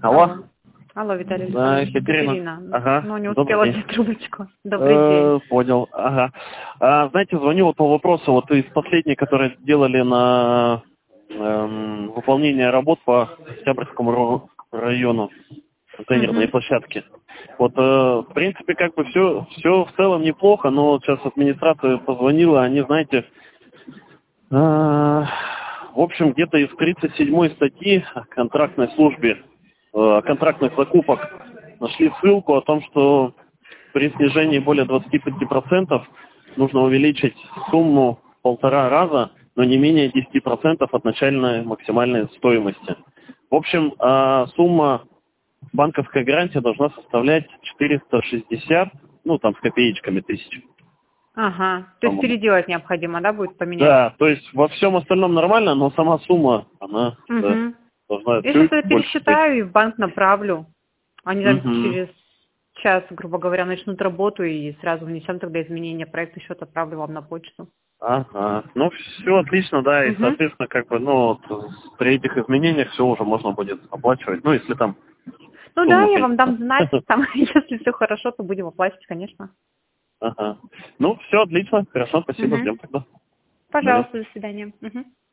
Алло. Алло, Виталий Да, Александрович, Екатерина. Ага. но не успела Добрый день. взять трубочку. Добрый день. Понял. Ага. Знаете, звоню вот по вопросу, вот из последних, которые делали на выполнение работ по Октябрьскому району контейнерной площадке. Вот, в принципе, как бы все в целом неплохо, но вот сейчас администрация позвонила, они, знаете, в общем, где-то из 37-й статьи о контрактной службе, контрактных закупок нашли ссылку о том, что при снижении более 25% нужно увеличить сумму в 1,5 раза, но не менее 10% от начальной максимальной стоимости. В общем, сумма банковской гарантии должна составлять 460, ну там с копеечками тысяч. Ага, то есть По-моему. переделать необходимо, да, будет поменять? Да, то есть во всем остальном нормально, но сама сумма, она да, должна Я чуть сейчас это больше быть. пересчитаю и в банк направлю. Они там Мгм. через час, грубо говоря, начнут работу и сразу внесем тогда изменения проекта, счет отправлю вам на почту. Ага. Ну, все отлично, да, и, соответственно, как бы, ну, вот, при этих изменениях все уже можно будет оплачивать, ну, если там Ну да, сумма, я вам дам конечно. знать, там, если все хорошо, то будем оплачивать, конечно. Ага. Ну, все отлично, хорошо, спасибо, ждем тогда. Наверное. Пожалуйста, до свидания.